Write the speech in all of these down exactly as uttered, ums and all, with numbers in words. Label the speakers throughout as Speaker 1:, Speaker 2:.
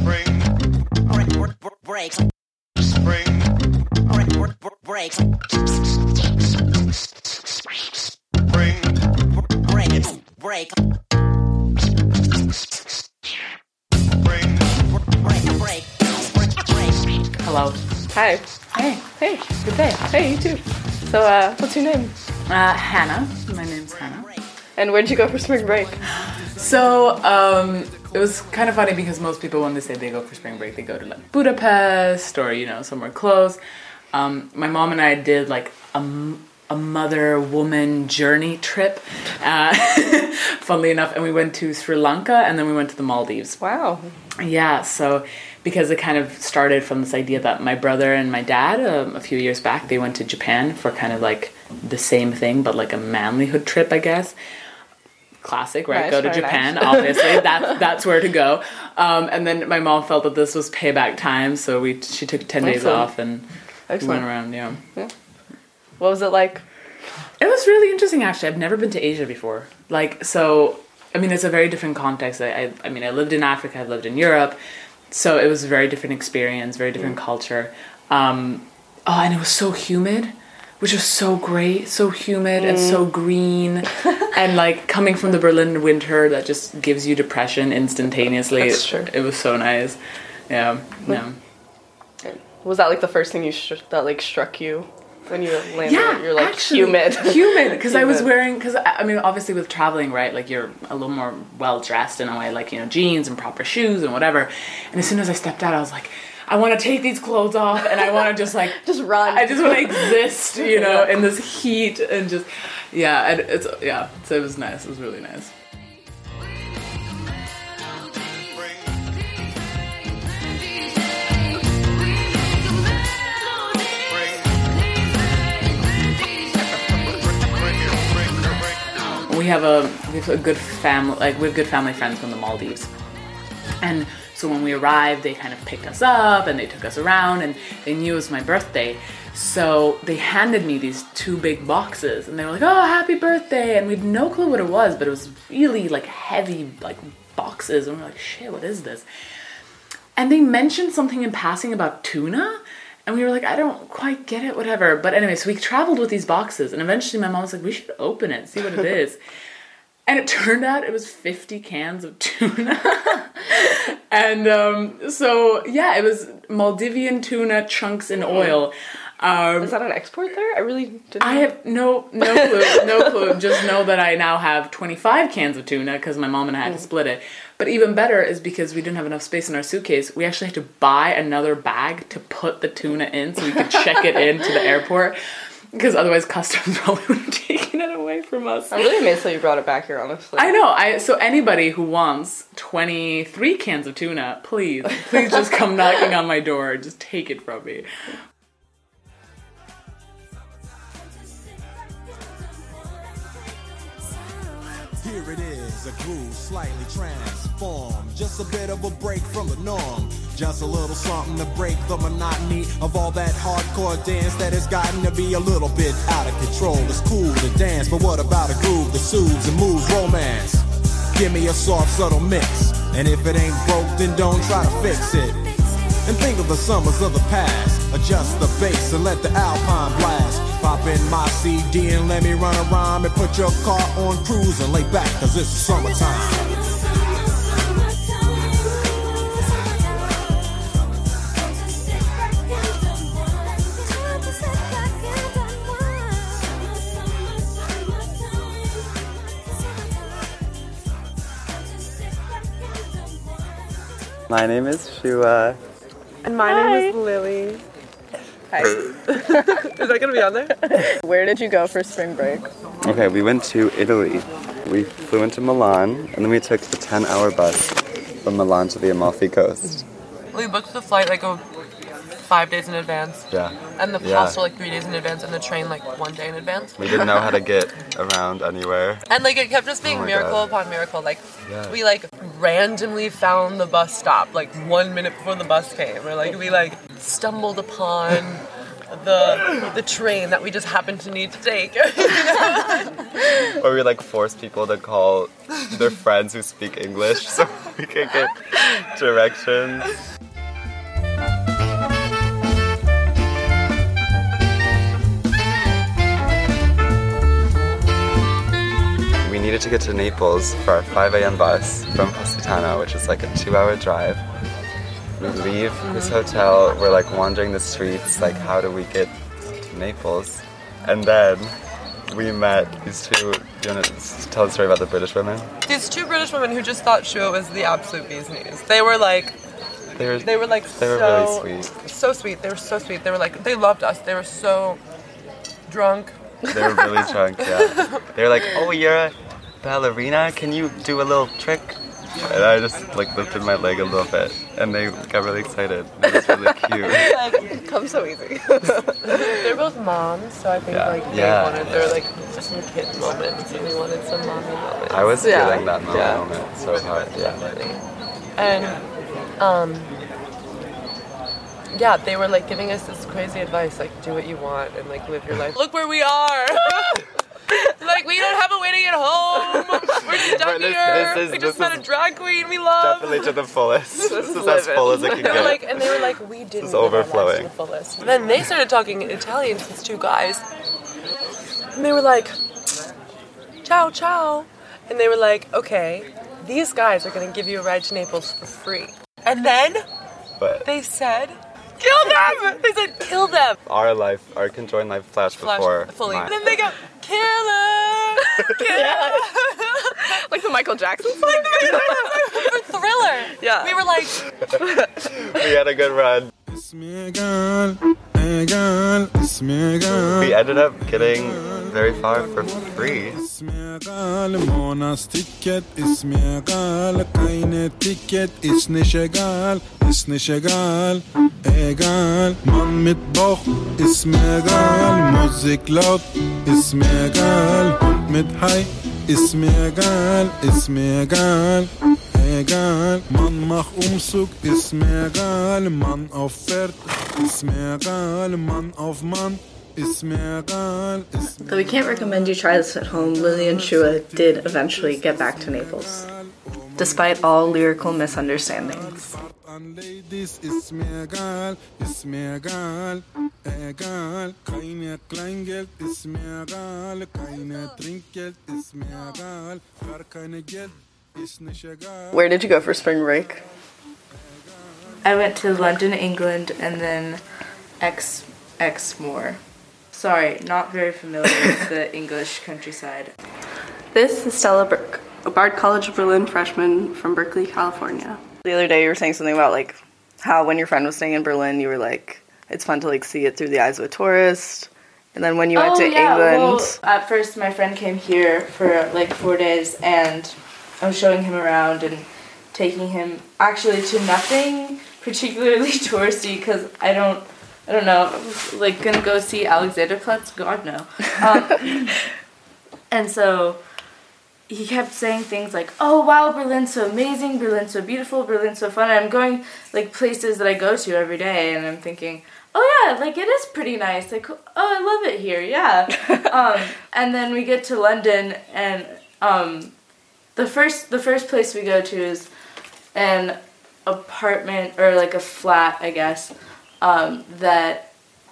Speaker 1: Break. Spring. Break. Spring. Break. Break. Spring. Break. Break.
Speaker 2: Hello.
Speaker 3: Hi.
Speaker 2: Hey.
Speaker 3: Hey. Good day. Hey, you too. So, uh, what's your name?
Speaker 2: Uh, Hannah. My name's Hannah.
Speaker 3: And where'd you go for spring break?
Speaker 2: So, um, it was kind of funny because most people, when they say they go for spring break, they go to like Budapest or, you know, somewhere close. Um, my mom and I did like a, a mother-woman journey trip, uh, funnily enough, and we went to Sri Lanka and then we went to the Maldives.
Speaker 3: Wow.
Speaker 2: Yeah, so because it kind of started from this idea that my brother and my dad, um, a few years back, they went to Japan for kind of like the same thing, but like a manlyhood trip, I guess. Classic, right?
Speaker 3: Nice,
Speaker 2: go to
Speaker 3: very
Speaker 2: Japan,
Speaker 3: nice.
Speaker 2: obviously. That's that's where to go. Um, and then my mom felt that this was payback time, so we she took ten days
Speaker 3: Excellent.
Speaker 2: off and we
Speaker 3: Excellent.
Speaker 2: went around. Yeah,
Speaker 3: Yeah. What was it like?
Speaker 2: it was really interesting. Actually, I've never been to Asia before. Like, so I mean, it's a very different context. I I, I mean, I lived in Africa, I lived in Europe, so it was a very different experience, very different
Speaker 3: Mm.
Speaker 2: culture. Um, oh, and it was so humid. Which was so great, so humid and so green, and like coming from the Berlin winter that just gives you depression instantaneously.
Speaker 3: That's true.
Speaker 2: It was so nice. Yeah, yeah.
Speaker 3: Was that like the first thing you sh- that like struck you when you landed?
Speaker 2: Yeah,
Speaker 3: You're like
Speaker 2: actually,
Speaker 3: humid.
Speaker 2: humid, because I was
Speaker 3: Humid.
Speaker 2: wearing, because I mean, obviously with traveling, right, like you're a little more well dressed in a way, like, you know, jeans and proper shoes and whatever. And as soon as I stepped out, I was like, I want to take these clothes off and I want to just like
Speaker 3: Just run.
Speaker 2: I just want to exist, you know, in this heat and just yeah, and it's yeah. So it was nice. It was really nice. We have a we have a good family, like we have good family friends from the Maldives, and so when we arrived, they kind of picked us up and they took us around, and they knew it was my birthday, so they handed me these two big boxes, and they were like, "Oh, happy birthday!" And we had no clue what it was, but it was really like heavy, like boxes, and we we're like, "Shit, what is this?" And they mentioned something in passing about tuna. And we were like, I don't quite get it, whatever. But anyway, so we traveled with these boxes. And eventually my mom was like, we should open it and see what it is. And it turned out it was fifty cans of tuna. And um, so, yeah, it was Maldivian tuna chunks in oil. Um,
Speaker 3: Is that an export there? I really didn't.
Speaker 2: I have no no clue, no clue. Just know that I now have twenty-five cans of tuna because my mom and I had to split it. But even better is because we didn't have enough space in our suitcase, we actually had to buy another bag to put the tuna in so we could check it in to the airport. Because otherwise customs probably would have taken it away from us.
Speaker 3: I'm really amazed that you brought it back here, honestly.
Speaker 2: I know. I so anybody who wants twenty-three cans of tuna, please, please just come knocking on my door. Just take it from me.
Speaker 4: Here it is, a groove slightly transformed. Just a bit of a break from the norm. Just a little something to break the monotony of all that hardcore dance that has gotten to be a little bit out of control. It's cool to dance, but what about a groove that soothes and moves romance? Give me a soft, subtle mix. And if it ain't broke, then don't try to fix it. And think of the summers of the past. Adjust the bass and let the Alpine blast. Pop in my C D and let me run a rhyme and put your car on cruise and lay back, cause it's summertime.
Speaker 5: My name is Shua.
Speaker 6: And my
Speaker 3: Hi.
Speaker 6: name is Lily.
Speaker 3: Hi.
Speaker 6: Is that gonna be on there?
Speaker 3: Where did you go for spring break?
Speaker 5: Okay, we went to Italy. We flew into Milan, and then we took the ten-hour bus from Milan to the Amalfi Coast.
Speaker 6: We booked the flight like a five days in advance.
Speaker 5: Yeah.
Speaker 6: And the
Speaker 5: Yeah.
Speaker 6: hostel like three days in advance, and the train like one day in advance.
Speaker 5: We didn't know how to get around anywhere.
Speaker 6: And like it kept just being
Speaker 5: Oh my
Speaker 6: miracle
Speaker 5: God.
Speaker 6: upon miracle. Like
Speaker 5: Yeah.
Speaker 6: we like randomly found the bus stop like one minute before the bus came, or like we like stumbled upon the the train that we just happen to need to take.
Speaker 5: Or we like force people to call their friends who speak English so we can get directions. We needed to get to Naples for our five a.m. bus from Positano, which is like a two-hour drive. We leave this hotel, we're like wandering the streets, like how do we get to Naples? And then we met these two, do you want to tell the story about the British women?
Speaker 6: These two British women who just thought Shua was the absolute bee's knees. They were like,
Speaker 5: They were,
Speaker 6: they were like
Speaker 5: they were
Speaker 6: so,
Speaker 5: really sweet.
Speaker 6: so sweet. They were so sweet. They were like, they loved us. They were so drunk.
Speaker 5: They were really drunk, yeah. They were like, oh, you're a ballerina? Can you do a little trick? And I just like lifted my leg a little bit, and they got really excited. It was really cute.
Speaker 3: Like, come so easy.
Speaker 6: They're both moms, so I think
Speaker 5: Yeah.
Speaker 6: like they
Speaker 5: Yeah.
Speaker 6: wanted their like some kid moments, and they wanted some mommy moments.
Speaker 5: I was
Speaker 3: Yeah.
Speaker 5: feeling that moment,
Speaker 6: Yeah.
Speaker 5: moment so hard. Yeah.
Speaker 6: And um yeah, they were like giving us this crazy advice, like do what you want and like live your life. Look where we are. Like we don't have a way to get home. We're stuck
Speaker 5: But this-
Speaker 6: here.
Speaker 5: this is-
Speaker 6: we
Speaker 5: this
Speaker 6: just met
Speaker 5: is
Speaker 6: a drag queen we love.
Speaker 5: Definitely to the fullest. This is as
Speaker 3: live it.
Speaker 5: full as it can
Speaker 6: They were
Speaker 5: get.
Speaker 6: like, and they were like, we didn't
Speaker 5: is
Speaker 6: live our lives
Speaker 5: overflowing.
Speaker 6: to the fullest. Then they started talking Italian, these two guys, and they were like, ciao, ciao, and they were like, okay, these guys are gonna give you a ride to Naples for free. And then
Speaker 5: But
Speaker 6: they said, kill them. They said, kill them.
Speaker 5: our life, our conjoined life flashed
Speaker 6: Flash
Speaker 5: before
Speaker 6: fully.
Speaker 5: mine.
Speaker 6: And then they go, kill her, kill her.
Speaker 3: Like the Michael Jackson song?
Speaker 6: For Thriller.
Speaker 3: Yeah.
Speaker 6: We were like,
Speaker 5: We had a good run.
Speaker 4: اسمي قال قال اسمي قال
Speaker 5: We ended up getting very far for free.
Speaker 4: اسمي قال موناس تيكت اسمي قال كاينة تيكت اسني شغال اسني شغال ايه قال من مطبخ اسمي قال موزيك لوت اسمي قال متحي اسمي قال اسمي قال قال من مخ أمسك اسمي قال من أوفرت اسمي قال من أوف من اسمي قال اسمي
Speaker 7: Though we can't recommend you try this at home, Lily and Shua did eventually get back to Naples, despite all lyrical misunderstandings.
Speaker 4: and ladies اسمي قال اسمي قال قال كاينة كلانجل اسمي قال كاينة ترينكل اسمي قال غركانة جد اسني شغال.
Speaker 3: Where did you go for spring break?
Speaker 7: I went to London, England, and then X Exmoor. Sorry, not very familiar with the English countryside.
Speaker 3: This is Stella Burke, a Bard College of Berlin freshman from Berkeley, California. The other day you were saying something about like how when your friend was staying in Berlin, you were like, it's fun to like see it through the eyes of a tourist. And then when you went to England,
Speaker 7: Well, at first my friend came here for like four days, and I was showing him around and taking him actually to nothing particularly touristy because I don't, I don't know, like gonna go see Alexanderplatz? God no. Um, and so he kept saying things like, "Oh wow, Berlin's so amazing, Berlin's so beautiful, Berlin's so fun." And I'm going like places that I go to every day, and I'm thinking, "Oh yeah, like it is pretty nice. Like, oh, I love it here, yeah." um, and then we get to London, and um, the first the first place we go to is an apartment or like a flat, I guess, um, that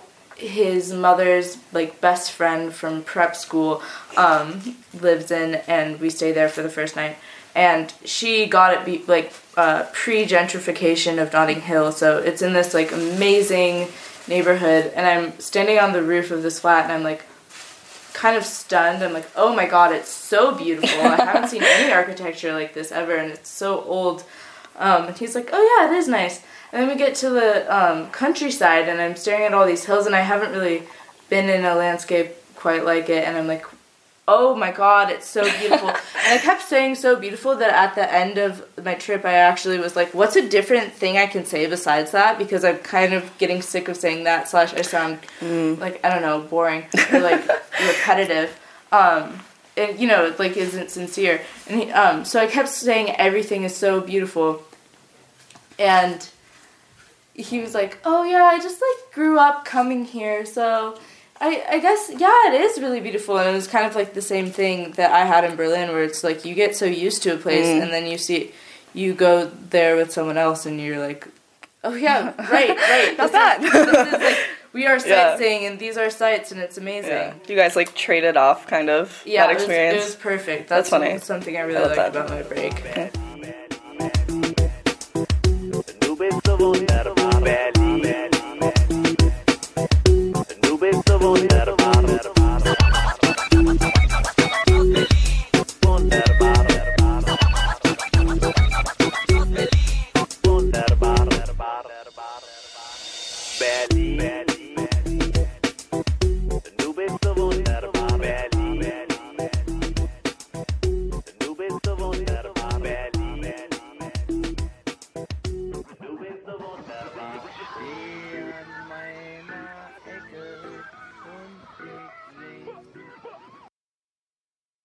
Speaker 7: his mother's like best friend from prep school um, lives in, and we stay there for the first night. And she got it be like uh, pre-gentrification of Notting Hill, so it's in this like amazing neighborhood. And I'm standing on the roof of this flat, and I'm like kind of stunned. I'm like, oh my god, it's so beautiful. I haven't seen any architecture like this ever, and it's so old. Um, and he's like, oh yeah, it is nice. And then we get to the um, countryside, and I'm staring at all these hills, and I haven't really been in a landscape quite like it, and I'm like, oh my god, it's so beautiful. And I kept saying so beautiful that at the end of my trip, I actually was like, what's a different thing I can say besides that? Because I'm kind of getting sick of saying that, slash I sound mm. like, I don't know, boring, or like repetitive. Um, and, you know, like, isn't sincere. And he, um, so I kept saying everything is so beautiful. And he was like, oh yeah, I just like grew up coming here, so I I guess yeah, it is really beautiful. And it was kind of like the same thing that I had in Berlin, where it's like you get so used to a place, mm. and then you see you go there with someone else, and you're like, oh yeah, right, right,
Speaker 3: not
Speaker 7: this
Speaker 3: bad.
Speaker 7: Is, this is like we are sightseeing, yeah. and these are sights, and it's amazing.
Speaker 3: Yeah. You guys like traded off, kind of
Speaker 7: yeah,
Speaker 3: that experience.
Speaker 7: It was, it was perfect. That's,
Speaker 3: That's funny.
Speaker 7: Something I really liked about my break.
Speaker 3: Okay.